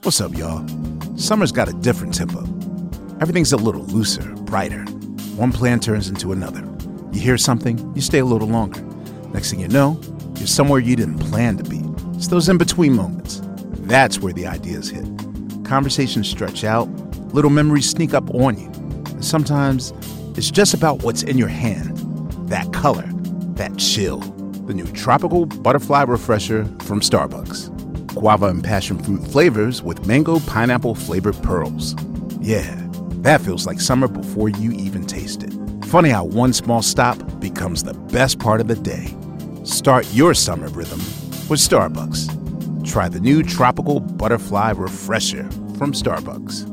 What's up, y'all? Summer's got a different tempo. Everything's a little looser, brighter. One plan turns into another. You hear something, you stay a little longer. Next thing you know, you're somewhere you didn't plan to be. It's those in-between moments. That's where the ideas hit. Conversations stretch out, little memories sneak up on you. And sometimes it's just about what's in your hand. That color, that chill. The new Tropical Butterfly Refresher from Starbucks. Guava and passion fruit flavors with mango pineapple flavored pearls. Yeah, that feels like summer before you even taste it. Funny how one small stop becomes the best part of the day. Start your summer rhythm with Starbucks. Try the new Tropical Butterfly Refresher from Starbucks.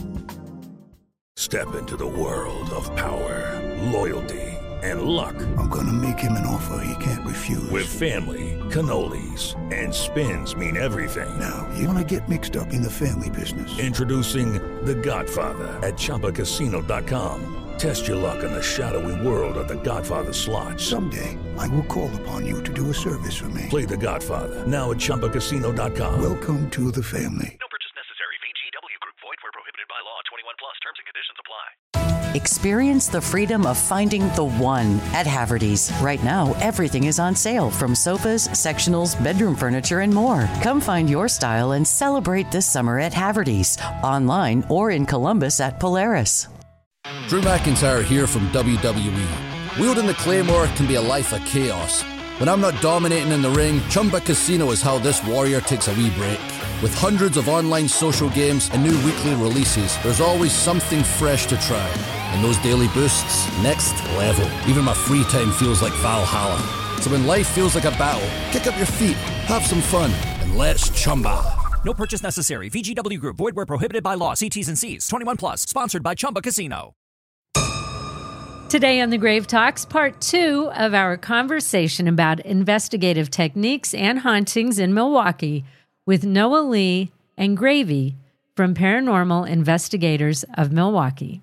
Step into the world of power, loyalty, and luck. I'm gonna make him an offer he can't refuse. With family, cannolis, and spins mean everything. Now, you wanna get mixed up in the family business. Introducing The Godfather at ChumbaCasino.com. Test your luck in the shadowy world of The Godfather slot. Someday, I will call upon you to do a service for me. Play The Godfather now at ChumbaCasino.com. Welcome to the family. No purchase necessary. VGW Group. Void where prohibited by law. 21 plus. Terms and conditions apply. Experience the freedom of finding the one at Haverty's. Right now, everything is on sale, from sofas, sectionals, bedroom furniture, and more. Come find your style and celebrate this summer at Haverty's, online or in Columbus at Polaris. Drew McIntyre here from WWE. Wielding the Claymore can be a life of chaos. When I'm not dominating in the ring, Chumba Casino is how this warrior takes a wee break. With hundreds of online social games and new weekly releases, there's always something fresh to try. And those daily boosts, next level. Even my free time feels like Valhalla. So when life feels like a battle, kick up your feet, have some fun, and let's Chumba. No purchase necessary. VGW Group. Void where prohibited by law. See T's and C's. 21 plus. Sponsored by Chumba Casino. Today on the Grave Talks, part 2 of our conversation about investigative techniques and hauntings in Milwaukee with Noah Lee and Gravy from Paranormal Investigators of Milwaukee.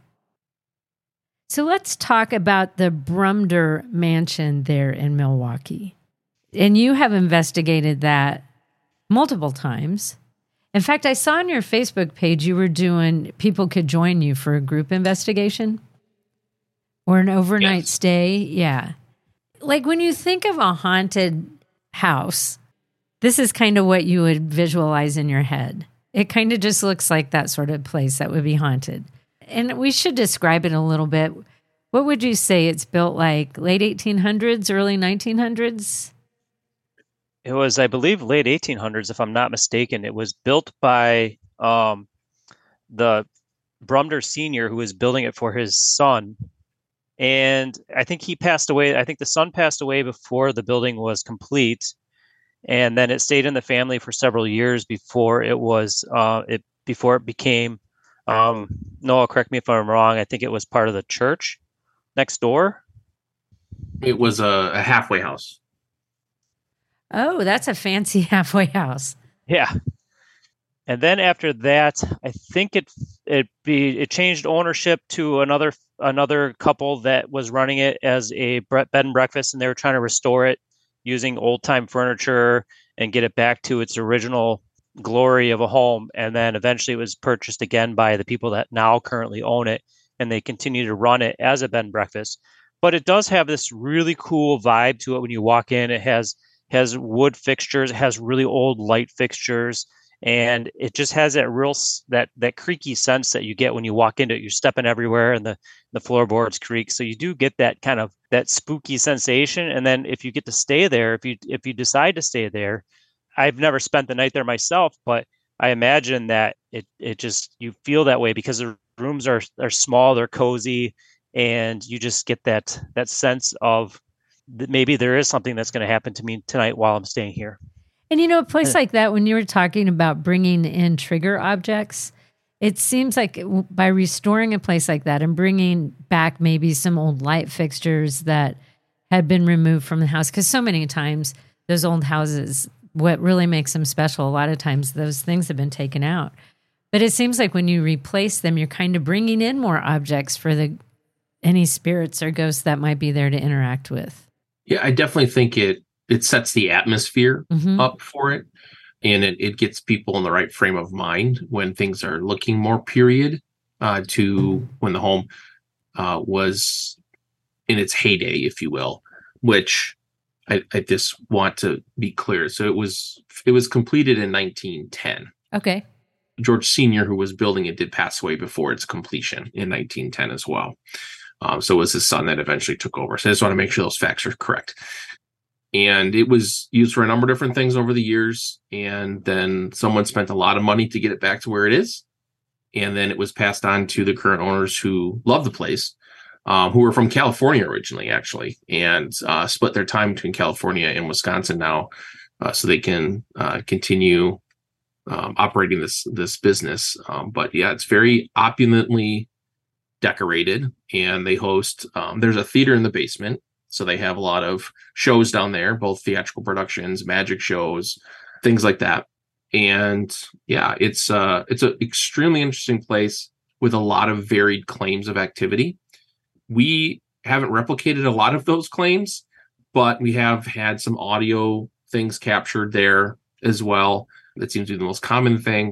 So let's talk about the Brumder Mansion there in Milwaukee. And you have investigated that multiple times. In fact, I saw on your Facebook page you were doing, people could join you for a group investigation or an overnight stay. Yeah. Like when you think of a haunted house, this is kind of what you would visualize in your head. It kind of just looks like that sort of place that would be haunted. And we should describe it a little bit. What would you say it's built like? Late 1800s, early 1900s? It was, I believe, late 1800s, if I'm not mistaken. It was built by the Brumder Sr., who was building it for his son. And I think he passed away. I think the son passed away before the building was complete. And then it stayed in the family for several years before it was, before it became, Noah, correct me if I'm wrong, I think it was part of the church next door. It was a halfway house. Oh, that's a fancy halfway house. Yeah. And then after that, I think it changed ownership to another couple that was running it as a bed and breakfast, and they were trying to restore it using old time furniture and get it back to its original glory of a home. And then eventually it was purchased again by the people that now currently own it, and they continue to run it as a bed and breakfast. But it does have this really cool vibe to it when you walk in. It has wood fixtures, it has really old light fixtures, and it just has that real that creaky sense that you get when you walk into it. You're stepping everywhere and the floorboards creak, so you do get that kind of that spooky sensation. And then if you get to stay there, if you decide to stay there, I've never spent the night there myself, but I imagine that it just, you feel that way because the rooms are small, they're cozy, and you just get that sense of maybe there is something that's going to happen to me tonight while I'm staying here. And a place like that, when you were talking about bringing in trigger objects, it seems like by restoring a place like that and bringing back maybe some old light fixtures that had been removed from the house, because so many times those old houses, what really makes them special, a lot of times those things have been taken out. But it seems like when you replace them, you're kind of bringing in more objects for any spirits or ghosts that might be there to interact with. Yeah, I definitely think it sets the atmosphere up for it. And it gets people in the right frame of mind when things are looking more period to when the home was in its heyday, if you will, which I just want to be clear. So it was completed in 1910. Okay. George Sr., who was building it, did pass away before its completion in 1910 as well. So it was his son that eventually took over. So I just want to make sure those facts are correct. And it was used for a number of different things over the years. And then someone spent a lot of money to get it back to where it is. And then it was passed on to the current owners who love the place, who were from California originally, actually, and split their time between California and Wisconsin now, so they can continue operating this business. But yeah, it's very opulently decorated, and they host. There's a theater in the basement, so they have a lot of shows down there, both theatrical productions, magic shows, things like that. And yeah, it's an extremely interesting place with a lot of varied claims of activity. We haven't replicated a lot of those claims, but we have had some audio things captured there as well. That seems to be the most common thing.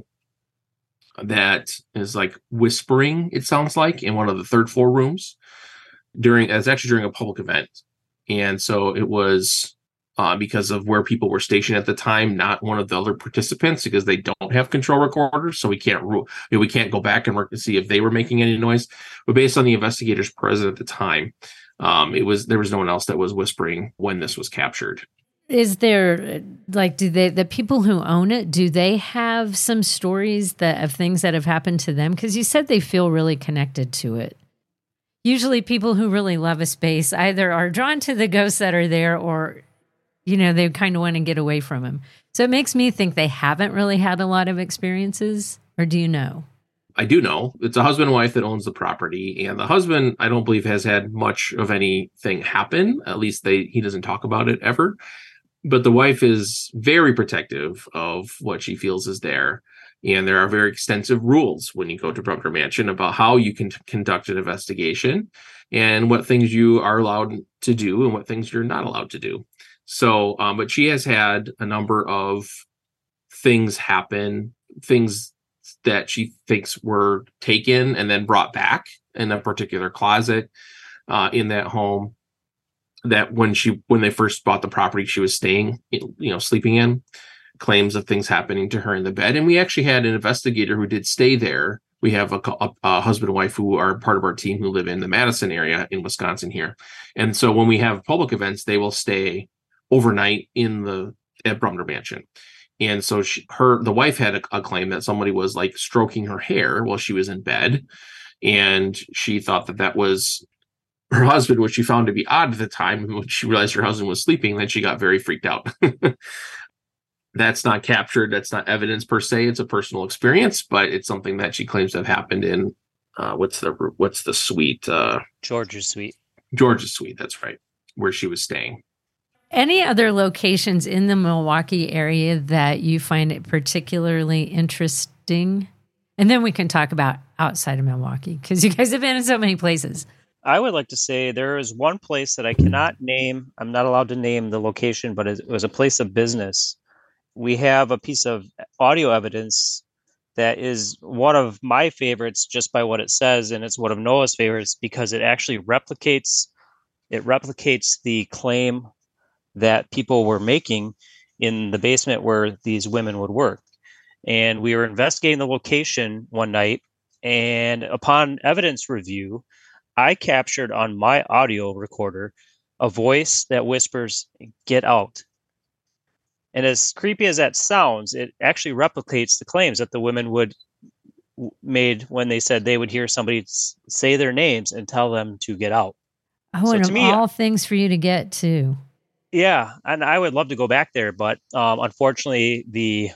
That is like whispering, it sounds like, in one of the third floor rooms during a public event. And so it was because of where people were stationed at the time, not one of the other participants, because they don't have control recorders. So we can't go back and see if they were making any noise. But based on the investigators present at the time, there was no one else that was whispering when this was captured. Is there, like, the people who own it, do they have some stories of things that have happened to them? Because you said they feel really connected to it. Usually people who really love a space either are drawn to the ghosts that are there, or, they kind of want to get away from them. So it makes me think they haven't really had a lot of experiences, or do you know? I do know. It's a husband and wife that owns the property, and the husband, I don't believe, has had much of anything happen. At least he doesn't talk about it ever. But the wife is very protective of what she feels is there. And there are very extensive rules when you go to Brumner Mansion about how you can conduct an investigation and what things you are allowed to do and what things you're not allowed to do. So, but she has had a number of things happen, things that she thinks were taken and then brought back in a particular closet in that home. That when they first bought the property, she was staying, sleeping in, claims of things happening to her in the bed. And we actually had an investigator who did stay there. We have a husband and wife who are part of our team who live in the Madison area in Wisconsin here. And so when we have public events, they will stay overnight at Brumner Mansion. And so the wife had a claim that somebody was like stroking her hair while she was in bed. And she thought that was her husband, which she found to be odd at the time. And when she realized her husband was sleeping, then she got very freaked out. That's not captured. That's not evidence per se. It's a personal experience, but it's something that she claims to have happened in what's the suite? George's suite. George's suite. That's right, where she was staying. Any other locations in the Milwaukee area that you find it particularly interesting? And then we can talk about outside of Milwaukee, because you guys have been in so many places. I would like to say there is one place that I cannot name. I'm not allowed to name the location, but it was a place of business. We have a piece of audio evidence that is one of my favorites just by what it says, and it's one of Noah's favorites because it actually replicates the claim that people were making in the basement where these women would work. And we were investigating the location one night, and upon evidence review, I captured on my audio recorder a voice that whispers, "Get out." And as creepy as that sounds, it actually replicates the claims that the women made when they said they would hear somebody say their names and tell them to get out. Oh, so and all things for you to get to. Yeah, and I would love to go back there, but unfortunately, the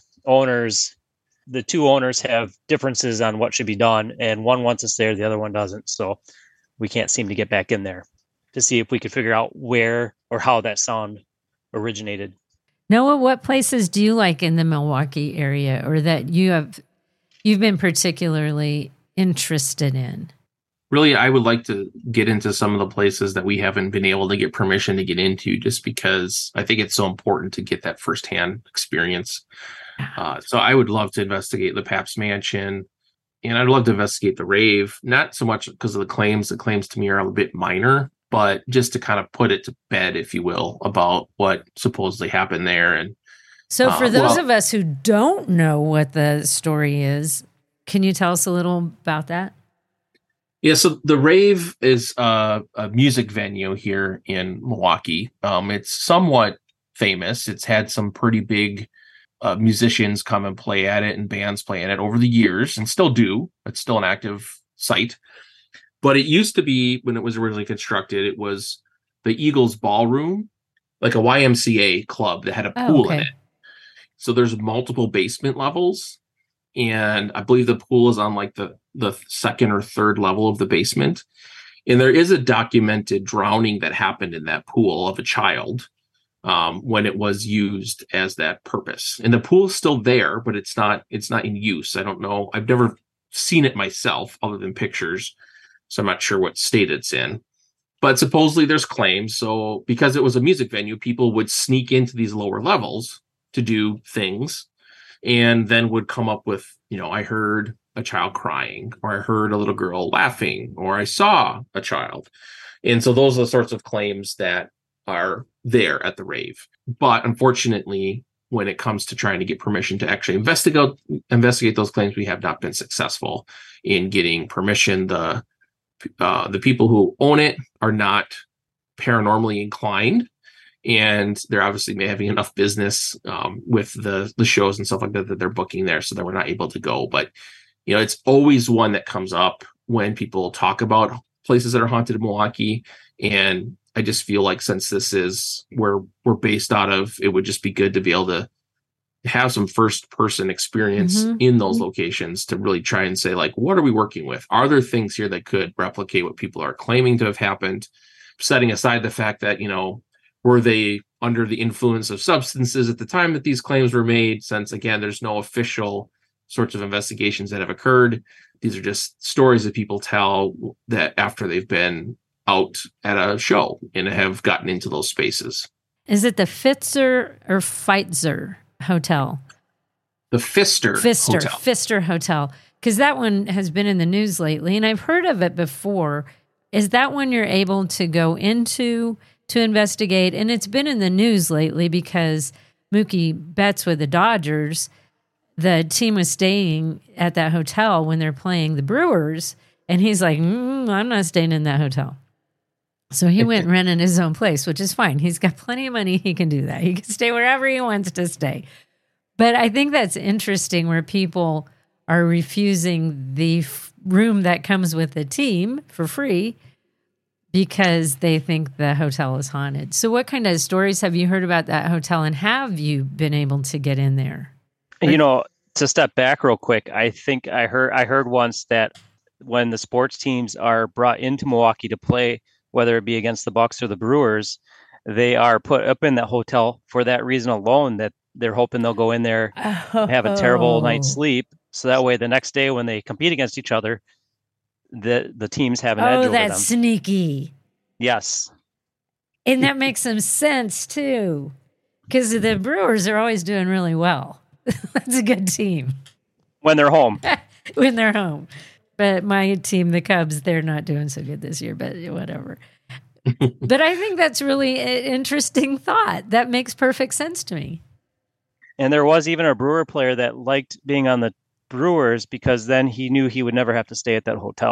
two owners have differences on what should be done, and one wants us there, the other one doesn't. So we can't seem to get back in there to see if we could figure out where or how that sound originated. Noah, what places do you like in the Milwaukee area, or that you've been particularly interested in? Really, I would like to get into some of the places that we haven't been able to get permission to get into, just because I think it's so important to get that firsthand experience. So I would love to investigate the Pabst Mansion, and I'd love to investigate the rave, not so much because of the claims. The claims to me are a bit minor, but just to kind of put it to bed, if you will, about what supposedly happened there. And so for those of us who don't know what the story is, can you tell us a little about that? Yeah, so the rave is a music venue here in Milwaukee. It's somewhat famous. It's had some pretty big musicians come and play at it, and bands play at it over the years, and still do. It's still an active site. But it used to be, when it was originally constructed, it was the Eagles Ballroom, like a YMCA club that had a pool in it. So there's multiple basement levels, and I believe the pool is on like the second or third level of the basement. And there is a documented drowning that happened in that pool of a child when it was used as that purpose. And the pool is still there, but it's not in use. I don't know. I've never seen it myself other than pictures, so I'm not sure what state it's in. But supposedly there's claims. So because it was a music venue, people would sneak into these lower levels to do things, and then would come up with, I heard a child crying, or I heard a little girl laughing, or I saw a child. And so those are the sorts of claims that are there at the rave. But unfortunately, when it comes to trying to get permission to actually investigate those claims, we have not been successful in getting permission. The people who own it are not paranormally inclined, and they're obviously having enough business with the shows and stuff like that they're booking there, so that we're not able to go. But it's always one that comes up when people talk about places that are haunted in Milwaukee, and I just feel like, since this is where we're based out of, it would just be good to be able to have some first person experience in those locations, to really try and say, like, what are we working with? Are there things here that could replicate what people are claiming to have happened? Setting aside the fact that, were they under the influence of substances at the time that these claims were made? Since, again, there's no official sorts of investigations that have occurred. These are just stories that people tell that after they've been out at a show and have gotten into those spaces. Is it the Pfister or Pfizer Hotel? The Pfister Hotel. Pfister Hotel. Because that one has been in the news lately, and I've heard of it before. Is that one you're able to go into to investigate? And it's been in the news lately because Mookie Betts with the Dodgers, the team was staying at that hotel when they're playing the Brewers, and he's like, I'm not staying in that hotel. So he went and rented his own place, which is fine. He's got plenty of money. He can do that. He can stay wherever he wants to stay. But I think that's interesting, where people are refusing the room that comes with the team for free because they think the hotel is haunted. So what kind of stories have you heard about that hotel, and have you been able to get in there? To step back real quick, I think I heard once that when the sports teams are brought into Milwaukee to play, whether it be against the Bucks or the Brewers, they are put up in that hotel for that reason alone, that they're hoping they'll go in there, have a terrible night's sleep, so that way the next day when they compete against each other, the teams have an edge over them. Oh, that's sneaky. Yes. And that makes some sense too, because the Brewers are always doing really well. That's a good team. When they're home. When they're home. But my team, the Cubs, they're not doing so good this year, but whatever. But I think that's really an interesting thought. That makes perfect sense to me. And there was even a Brewer player that liked being on the Brewers because then he knew he would never have to stay at that hotel.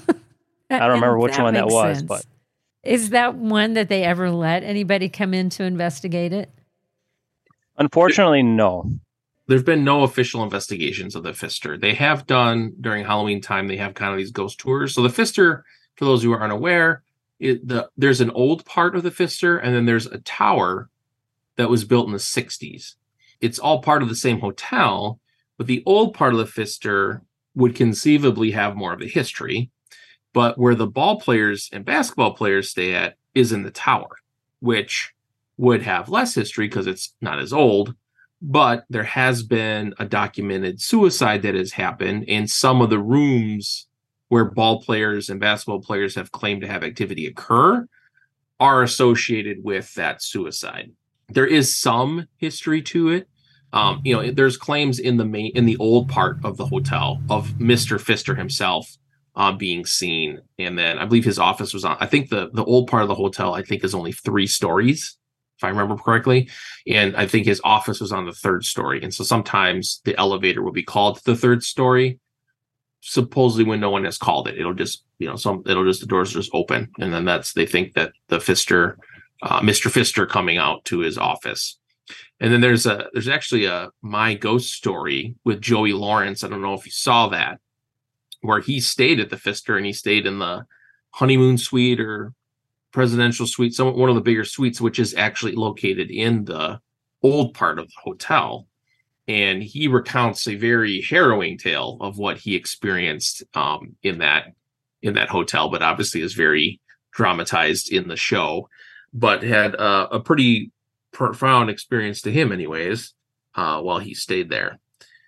I don't remember which one that was, but is that one that they ever let anybody come in to investigate it? Unfortunately, no. There's been no official investigations of the Pfister. They have done, during Halloween time, they have kind of these ghost tours. So the Pfister, for those who are unaware, there's an old part of the Pfister, and then there's a tower that was built in the 60s. It's all part of the same hotel, but the old part of the Pfister would conceivably have more of the history. But where the ball players and basketball players stay at is in the tower, which would have less history because it's not as old. But there has been a documented suicide that has happened, and some of the rooms where ball players and basketball players have claimed to have activity occur are associated with that suicide. There is some history to it. There's claims in the old part of the hotel of Mr. Pfister himself being seen. And then I believe his office was on, I think the old part of the hotel, I think, is only 3 stories, if I remember correctly. And I think his office was on the 3rd story. And so sometimes the elevator will be called to the 3rd story, supposedly when no one has called it. It'll just, the doors just open. And then they think that the Pfister, Mr. Pfister coming out to his office. And then there's actually a My Ghost Story with Joey Lawrence. I don't know if you saw that, where he stayed at the Pfister, and he stayed in the honeymoon suite or presidential suite, one of the bigger suites, which is actually located in the old part of the hotel. And he recounts a very harrowing tale of what he experienced in that hotel, but obviously is very dramatized in the show, but had a pretty profound experience to him anyways, while he stayed there.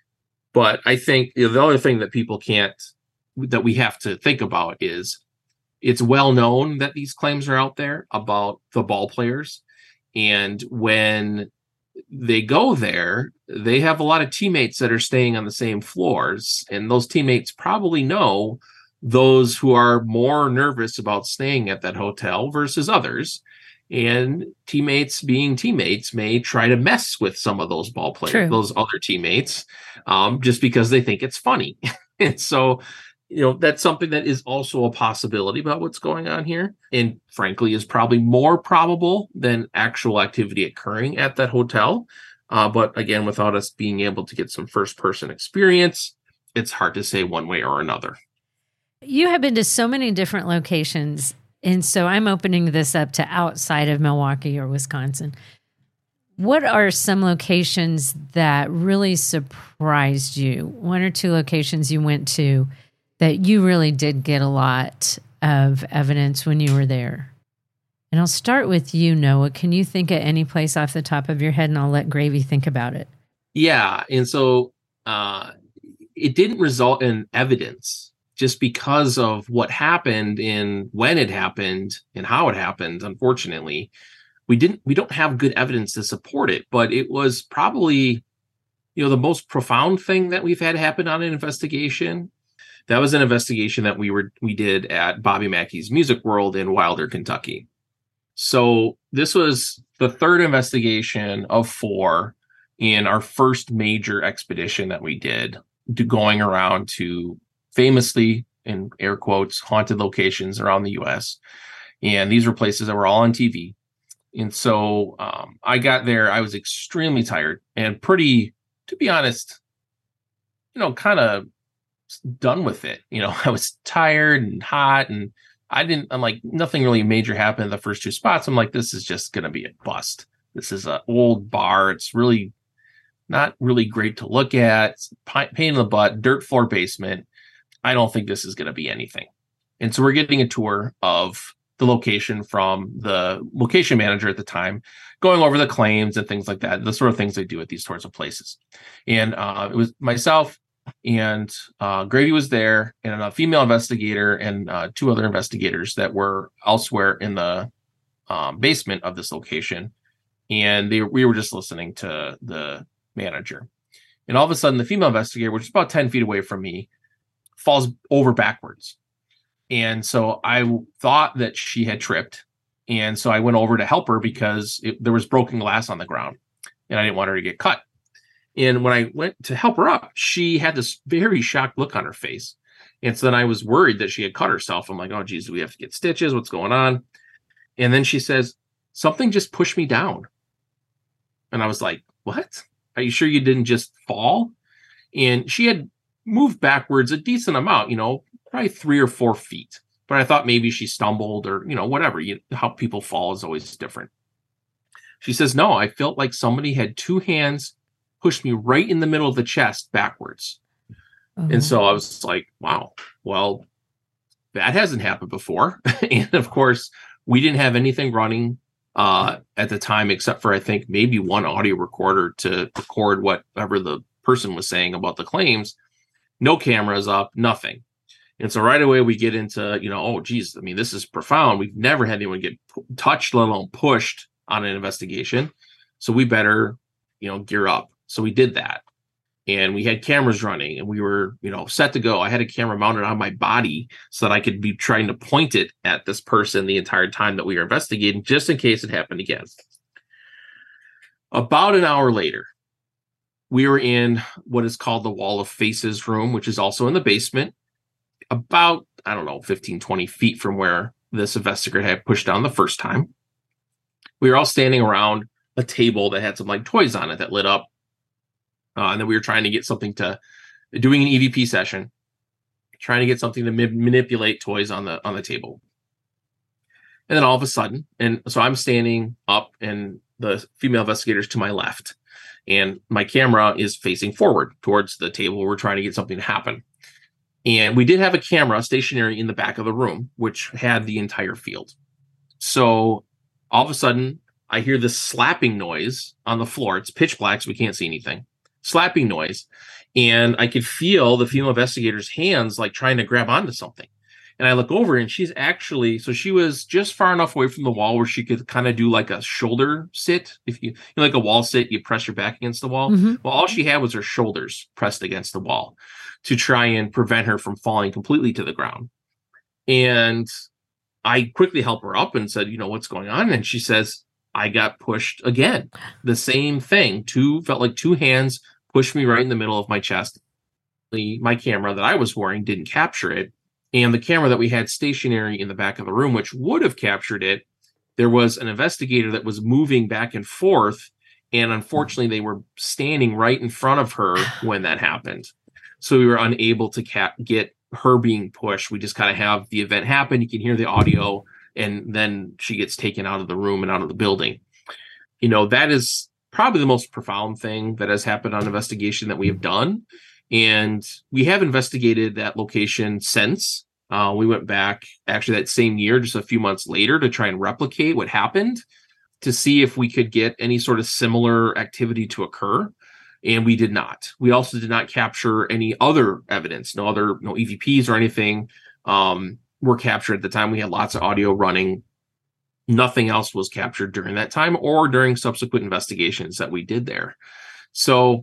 But I think the other thing that we have to think about is it's well known that these claims are out there about the ball players. And when they go there, they have a lot of teammates that are staying on the same floors. And those teammates probably know those who are more nervous about staying at that hotel versus others. And teammates being teammates may try to mess with some of those ball players, those other teammates, just because they think it's funny. And so, that's something that is also a possibility about what's going on here. And frankly, is probably more probable than actual activity occurring at that hotel. But again, without us being able to get some first person experience, it's hard to say one way or another. You have been to so many different locations. And so I'm opening this up to outside of Milwaukee or Wisconsin. What are some locations that really surprised you? 1 or 2 locations you went to that you really did get a lot of evidence when you were there? And I'll start with you, Noah. Can you think of any place off the top of your head, and I'll let Gravy think about it? Yeah. And so it didn't result in evidence just because of what happened and when it happened and how it happened. Unfortunately, we don't have good evidence to support it, but it was probably, the most profound thing that we've had happen on an investigation. That was an investigation that we did at Bobby Mackey's Music World in Wilder, Kentucky. So this was the 3rd investigation of 4 in our first major expedition that we did, going around to famously, in air quotes, haunted locations around the U.S. And these were places that were all on TV. And so I got there, I was extremely tired and pretty, to be honest, kind of done with it. I was tired and hot, and I'm like, nothing really major happened in the first 2 spots. I'm like, this is just going to be a bust. This is an old bar. It's really not really great to look at. It's pain in the butt, dirt floor basement. I don't think this is going to be anything. And so we're getting a tour of the location from the location manager at the time, going over the claims and things like that, the sort of things they do at these sorts of places. And it was myself and Grady was there, and a female investigator and 2 other investigators that were elsewhere in the basement of this location. And we were just listening to the manager. And all of a sudden, the female investigator, which is about 10 feet away from me, falls over backwards. And so I thought that she had tripped. And so I went over to help her because there was broken glass on the ground, and I didn't want her to get cut. And when I went to help her up, she had this very shocked look on her face. And so then I was worried that she had cut herself. I'm like, oh, geez, do we have to get stitches? What's going on? And then she says, something just pushed me down. And I was like, what? Are you sure you didn't just fall? And she had moved backwards a decent amount, probably 3 or 4 feet. But I thought maybe she stumbled or, whatever. How people fall is always different. She says, no, I felt like somebody had 2 hands pushed me right in the middle of the chest backwards. Mm-hmm. And so I was like, wow, well, that hasn't happened before. And of course, we didn't have anything running at the time, except for, I think, maybe 1 audio recorder to record whatever the person was saying about the claims. No cameras up, nothing. And so right away we get into, oh, geez, I mean, this is profound. We've never had anyone get touched, let alone pushed on an investigation. So we better, gear up. So we did that. And we had cameras running and we were, set to go. I had a camera mounted on my body so that I could be trying to point it at this person the entire time that we were investigating, just in case it happened again. About an hour later, we were in what is called the Wall of Faces room, which is also in the basement, about, 15, 20 feet from where this investigator had pushed down the first time. We were all standing around a table that had some like toys on it that lit up. And then we were trying to get something doing an EVP session, trying to get something to manipulate toys on the table. And then all of a sudden, and so I'm standing up and the female investigator's to my left, and my camera is facing forward towards the table where we're trying to get something to happen. And we did have a camera stationary in the back of the room, which had the entire field. So all of a sudden, I hear this slapping noise on the floor. It's pitch black, so we can't see anything. Slapping noise, and I could feel the female investigator's hands like trying to grab onto something. And I look over and she's actually, so she was just far enough away from the wall where she could kind of do like a shoulder sit. If you like a wall sit, you press your back against the wall. Mm-hmm. Well, all she had was her shoulders pressed against the wall to try and prevent her from falling completely to the ground. And I quickly help her up and said, what's going on? And she says, I got pushed again. The same thing. Felt like two hands pushed me right in the middle of my chest. My camera that I was wearing didn't capture it. And the camera that we had stationary in the back of the room, which would have captured it, there was an investigator that was moving back and forth. And unfortunately, they were standing right in front of her when that happened. So we were unable to get her being pushed. We just kind of have the event happen. You can hear the audio. And then she gets taken out of the room and out of the building. That is probably the most profound thing that has happened on investigation that we have done. And we have investigated that location since. We went back actually that same year, just a few months later, to try and replicate what happened to see if we could get any sort of similar activity to occur. And we did not. We also did not capture any other evidence, no EVPs or anything. Were captured at the time. We had lots of audio running. Nothing else was captured during that time or during subsequent investigations that we did there. So,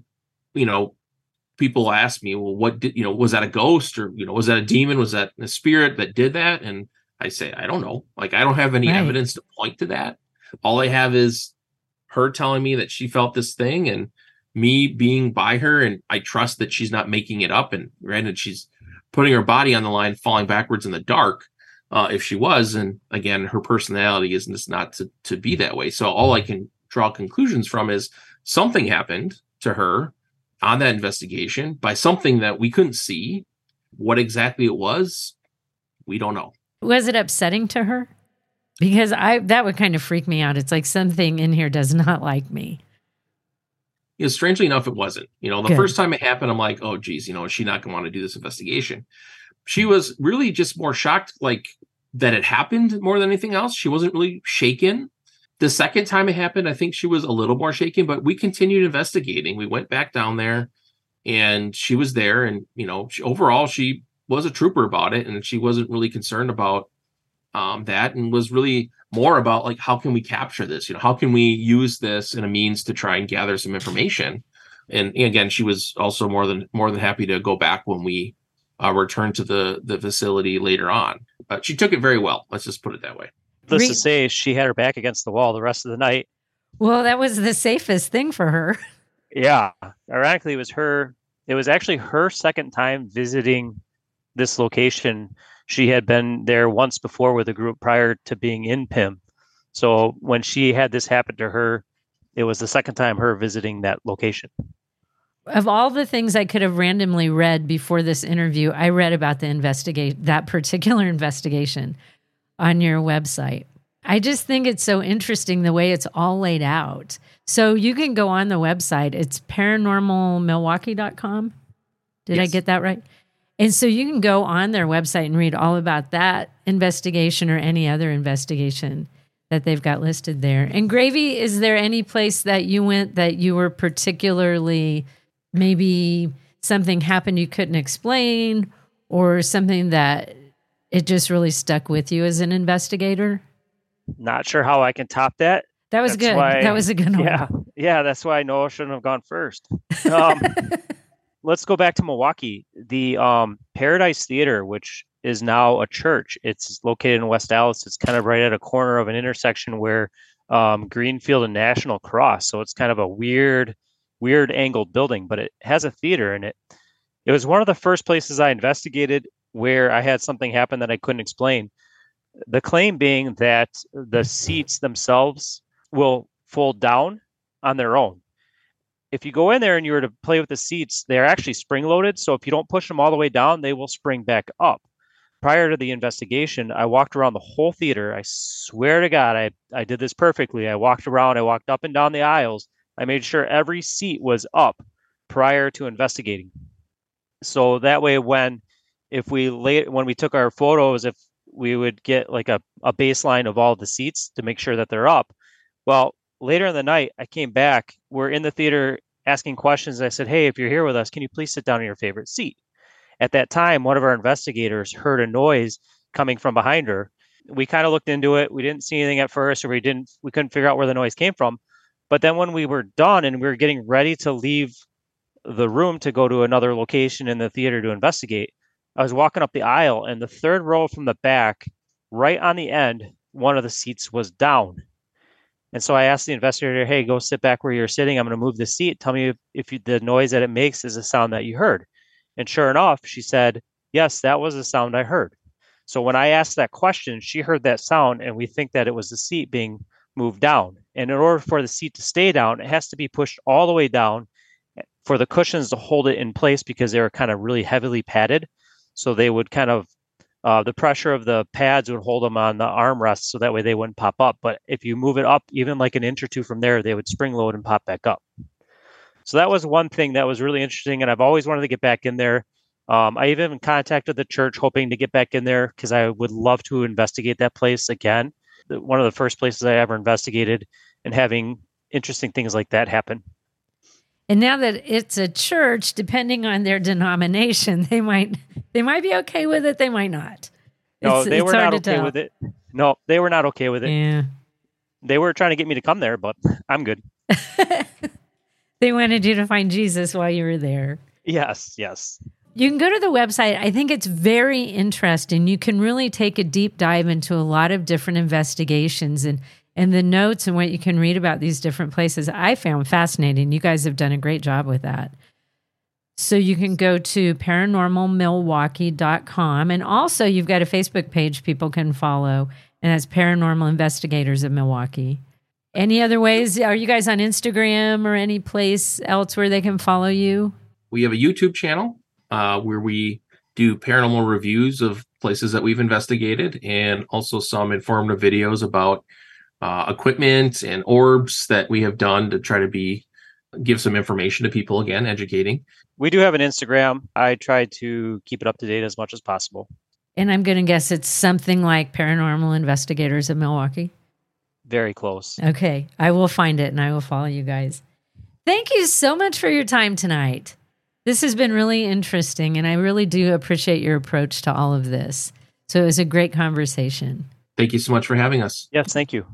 people ask me, well, what did, was that a ghost or, was that a demon? Was that a spirit that did that? And I say, I don't know. Like, I don't have any evidence to point to that. All I have is her telling me that she felt this thing and me being by her. And I trust that she's not making it up. And granted, she's putting her body on the line, falling backwards in the dark, if she was. And again, her personality is just not to be that way. So all I can draw conclusions from is something happened to her on that investigation by something that we couldn't see. What exactly it was, we don't know. Was it upsetting to her? Because that would kind of freak me out. It's like something in here does not like me. Strangely enough, it wasn't. The first time it happened, I'm like, oh, geez, is she not going to want to do this investigation? She was really just more shocked, like, that it happened more than anything else. She wasn't really shaken. The second time it happened, I think she was a little more shaken, but we continued investigating. We went back down there, and she was there. And, overall, she was a trooper about it, and she wasn't really concerned about that, and was really more about like, how can we capture this? How can we use this in a means to try and gather some information? And again, she was also more than happy to go back when we returned to the facility later on. She took it very well. Let's just put it that way. Let's just say she had her back against the wall the rest of the night. Well, that was the safest thing for her. Yeah. Ironically, it was actually her second time visiting this location. She had been there once before with a group prior to being in PIM. So when she had this happen to her, it was the second time her visiting that location. Of all the things I could have randomly read before this interview, I read about that particular investigation on your website. I just think it's so interesting the way it's all laid out. So you can go on the website. It's paranormalmilwaukee.com. Did I get that right? And so you can go on their website and read all about that investigation or any other investigation that they've got listed there. And Gravy, is there any place that you went that you were particularly, maybe something happened you couldn't explain, or something that it just really stuck with you as an investigator? Not sure how I can top that. That was good. That was a good one. Yeah. Yeah, that's why Noah shouldn't have gone first. Let's go back to Milwaukee. The Paradise Theater, which is now a church, it's located in West Dallas. It's kind of right at a corner of an intersection where Greenfield and National cross. So it's kind of a weird angled building, but it has a theater in it. It was one of the first places I investigated where I had something happen that I couldn't explain. The claim being that the seats themselves will fold down on their own. If you go in there and you were to play with the seats, they're actually spring-loaded. So if you don't push them all the way down, they will spring back up. Prior to the investigation, I walked around the whole theater. I swear to God, I did this perfectly. I walked around, I walked up and down the aisles. I made sure every seat was up prior to investigating. So that way, when we took our photos, if we would get like a baseline of all the seats to make sure that they're up. Well, later in the night, I came back. We're in the theater asking questions. I said, hey, if you're here with us, can you please sit down in your favorite seat? At that time, one of our investigators heard a noise coming from behind her. We kind of looked into it. We didn't see anything at first, or we couldn't figure out where the noise came from. But then when we were done and we were getting ready to leave the room to go to another location in the theater to investigate, I was walking up the aisle, and the third row from the back, right on the end, one of the seats was down. And so I asked the investigator, hey, go sit back where you're sitting. I'm going to move the seat. Tell me if the noise that it makes is a sound that you heard. And sure enough, she said, yes, that was the sound I heard. So when I asked that question, she heard that sound, and we think that it was the seat being moved down. And in order for the seat to stay down, it has to be pushed all the way down for the cushions to hold it in place, because they were kind of really heavily padded. So they would kind of, the pressure of the pads would hold them on the armrests, so that way they wouldn't pop up. But if you move it up even like an inch or two from there, they would spring load and pop back up. So that was one thing that was really interesting. And I've always wanted to get back in there. I even contacted the church hoping to get back in there, because I would love to investigate that place again. One of the first places I ever investigated, and having interesting things like that happen. And now that it's a church, depending on their denomination, they might be okay with it. They might not. No, they were not okay with it. No, they were not okay with it. Yeah. They were trying to get me to come there, but I'm good. They wanted you to find Jesus while you were there. Yes. You can go to the website. I think it's very interesting. You can really take a deep dive into a lot of different investigations, and the notes and what you can read about these different places, I found fascinating. You guys have done a great job with that. So you can go to paranormalmilwaukee.com. And also you've got a Facebook page people can follow, and that's Paranormal Investigators of Milwaukee. Any other ways? Are you guys on Instagram or any place else where they can follow you? We have a YouTube channel where we do paranormal reviews of places that we've investigated, and also some informative videos about equipment and orbs that we have done to try to give some information to people, again, educating. We do have an Instagram. I try to keep it up to date as much as possible. And I'm going to guess it's something like Paranormal Investigators of Milwaukee. Very close. Okay. I will find it and I will follow you guys. Thank you so much for your time tonight. This has been really interesting, and I really do appreciate your approach to all of this. So it was a great conversation. Thank you so much for having us. Yes, thank you.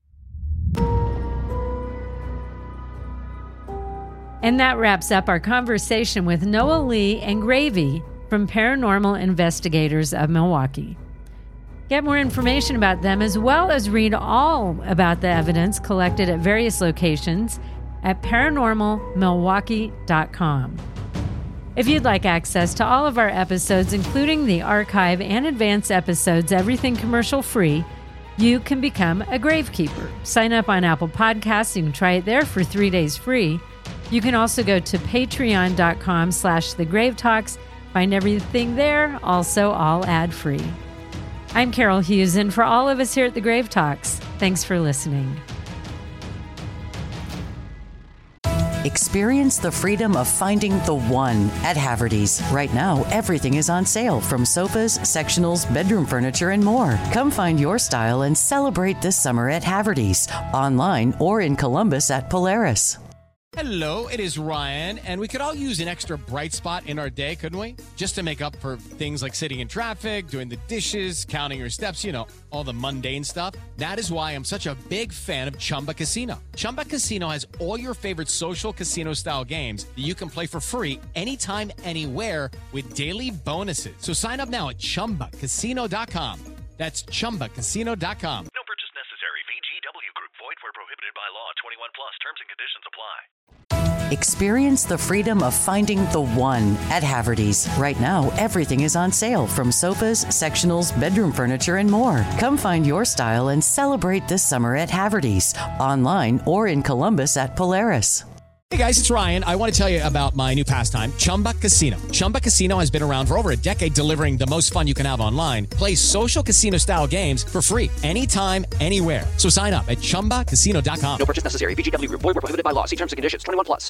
And that wraps up our conversation with Noah Lee and Gravy from Paranormal Investigators of Milwaukee. Get more information about them, as well as read all about the evidence collected at various locations at paranormalmilwaukee.com. If you'd like access to all of our episodes, including the archive and advanced episodes, everything commercial free, you can become a Gravekeeper. Sign up on Apple Podcasts. You can try it there for 3 days free. You can also go to patreon.com/thegravetalks. Find everything there, also all ad-free. I'm Carol Hughes, and for all of us here at The Grave Talks, thanks for listening. Experience the freedom of finding the one at Haverty's. Right now, everything is on sale, from sofas, sectionals, bedroom furniture, and more. Come find your style and celebrate this summer at Haverty's, online or in Columbus at Polaris. Hello, it is Ryan, and we could all use an extra bright spot in our day, couldn't we? Just to make up for things like sitting in traffic, doing the dishes, counting your steps, you know, all the mundane stuff. That is why I'm such a big fan of Chumba Casino. Chumba Casino has all your favorite social casino-style games that you can play for free anytime, anywhere with daily bonuses. So sign up now at ChumbaCasino.com. That's ChumbaCasino.com. No purchase necessary. VGW Group. Void where prohibited by law. 21 plus. Terms and conditions apply. Experience the freedom of finding the one at Haverty's. Right now, everything is on sale, from sofas, sectionals, bedroom furniture, and more. Come find your style and celebrate this summer at Haverty's, online or in Columbus at Polaris. Hey guys, it's Ryan. I want to tell you about my new pastime, Chumba Casino. Chumba Casino has been around for over a decade, delivering the most fun you can have online. Play social casino-style games for free anytime, anywhere. So sign up at ChumbaCasino.com. No purchase necessary. VGW Group. Void where prohibited by law. See terms and conditions. 21 plus.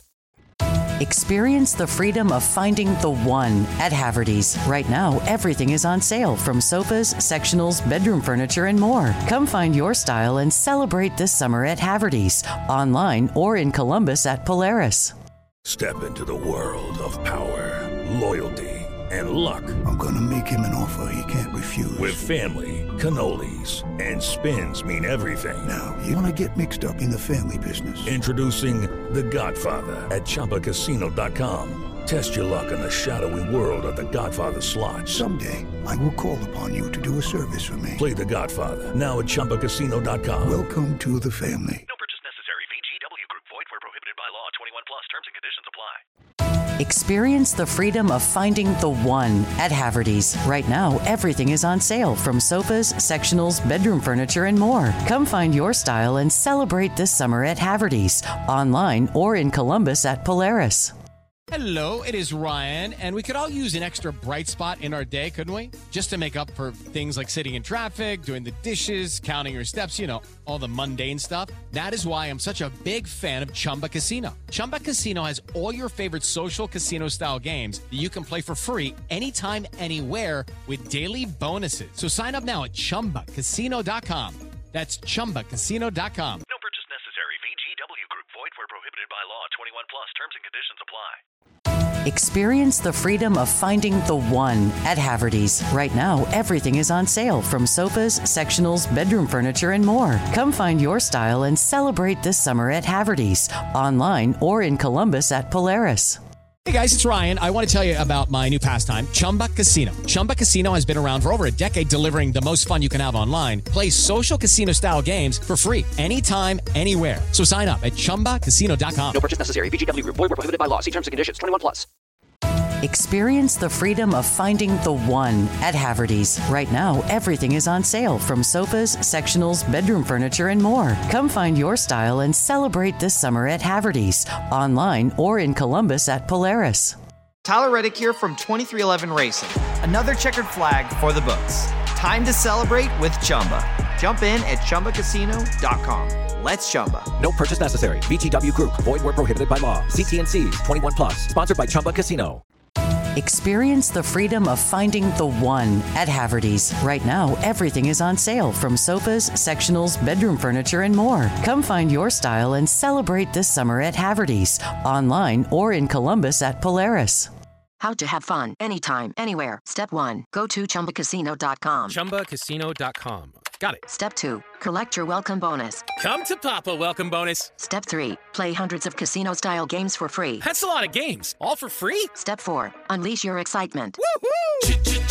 Experience the freedom of finding the one at Haverty's. Right now, everything is on sale, from sofas, sectionals, bedroom furniture, and more. Come find your style and celebrate this summer at Haverty's, online or in Columbus at Polaris. Step into the world of power, loyalty, and luck. I'm gonna make him an offer he can't refuse. With family, cannolis, and spins mean everything. Now, you wanna get mixed up in the family business. Introducing The Godfather at ChumbaCasino.com. Test your luck in the shadowy world of The Godfather slot. Someday, I will call upon you to do a service for me. Play The Godfather now at ChumbaCasino.com. Welcome to the family. No purchase necessary. VGW Group. Void where prohibited by law. 21 plus. Terms and conditions apply. Experience the freedom of finding the one at Haverty's. Right now, everything is on sale, from sofas, sectionals, bedroom furniture, and more. Come find your style and celebrate this summer at Haverty's, online or in Columbus at Polaris. Hello, it is Ryan, and we could all use an extra bright spot in our day, couldn't we? Just to make up for things like sitting in traffic, doing the dishes, counting your steps, you know, all the mundane stuff. That is why I'm such a big fan of Chumba Casino. Chumba Casino has all your favorite social casino-style games that you can play for free anytime, anywhere with daily bonuses. So sign up now at ChumbaCasino.com. That's ChumbaCasino.com. No purchase necessary. VGW Group. Void where prohibited by law. 21 plus. Terms and conditions apply. Experience the freedom of finding the one at Haverty's. Right now, everything is on sale, from sofas, sectionals, bedroom furniture, and more. Come find your style and celebrate this summer at Haverty's, online or in Columbus at Polaris. Hey guys, it's Ryan. I want to tell you about my new pastime, Chumba Casino. Chumba Casino has been around for over a decade, delivering the most fun you can have online. Play social casino-style games for free anytime, anywhere. So sign up at ChumbaCasino.com. No purchase necessary. VGW Group. Void where prohibited by law. See terms and conditions. 21 plus. Experience the freedom of finding the one at Haverty's. Right now, everything is on sale, from sofas, sectionals, bedroom furniture, and more. Come find your style and celebrate this summer at Haverty's, online or in Columbus at Polaris. Tyler Reddick here from 2311 Racing. Another checkered flag for the books. Time to celebrate with Chumba. Jump in at ChumbaCasino.com. Let's Chumba. No purchase necessary. VGW Group. Void where prohibited by law. See T&Cs. 21 plus. Sponsored by Chumba Casino. Experience the freedom of finding the one at Haverty's. Right now, everything is on sale, from sofas, sectionals, bedroom furniture, and more. Come find your style and celebrate this summer at Haverty's, online or in Columbus at Polaris. How to have fun anytime, anywhere. Step 1. Go to ChumbaCasino.com. ChumbaCasino.com. Got it. Step 2. Collect your welcome bonus. Come to Papa welcome bonus. Step 3. Play hundreds of casino-style games for free. That's a lot of games. All for free? Step 4. Unleash your excitement. Woohoo!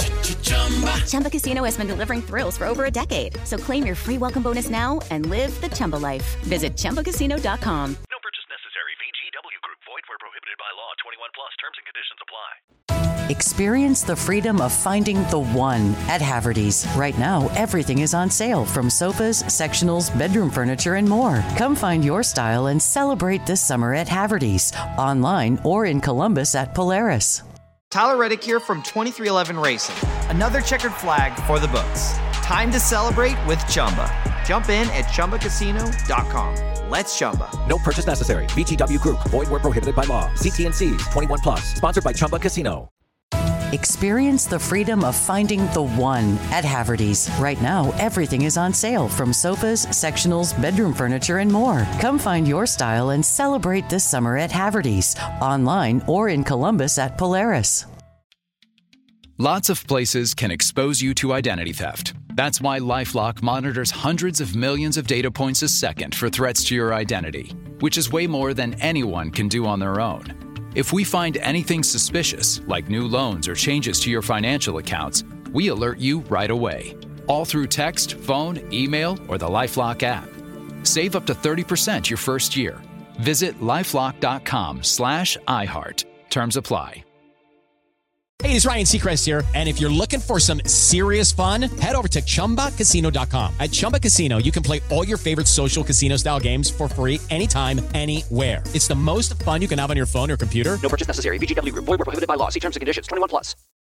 Chumba Casino has been delivering thrills for over a decade. So claim your free welcome bonus now and live the Chumba life. Visit ChumbaCasino.com. No purchase necessary. VGW Group. Void where prohibited by law. 21 plus. Terms and conditions apply. Experience the freedom of finding the one at Haverty's. Right now, everything is on sale, from sofas, sectionals, bedroom furniture, and more. Come find your style and celebrate this summer at Haverty's, online or in Columbus at Polaris. Tyler Reddick here from 2311 Racing. Another checkered flag for the books. Time to celebrate with Chumba. Jump in at ChumbaCasino.com. Let's Chumba. No purchase necessary. VGW Group. Void where prohibited by law. See T&Cs. 21 plus. Sponsored by Chumba Casino. Experience the freedom of finding the one at Haverty's. Right now, everything is on sale, from sofas, sectionals, bedroom furniture, and more. Come find your style and celebrate this summer at Haverty's, online or in Columbus at Polaris. Lots of places can expose you to identity theft. That's why LifeLock monitors hundreds of millions of data points a second for threats to your identity, which is way more than anyone can do on their own. If we find anything suspicious, like new loans or changes to your financial accounts, we alert you right away, all through text, phone, email, or the LifeLock app. Save up to 30% your first year. Visit lifelock.com/iHeart. Terms apply. Hey, it's Ryan Seacrest here, and if you're looking for some serious fun, head over to ChumbaCasino.com. At Chumba Casino, you can play all your favorite social casino-style games for free anytime, anywhere. It's the most fun you can have on your phone or computer. No purchase necessary. VGW Group. Void where prohibited by law. See terms and conditions. 21+.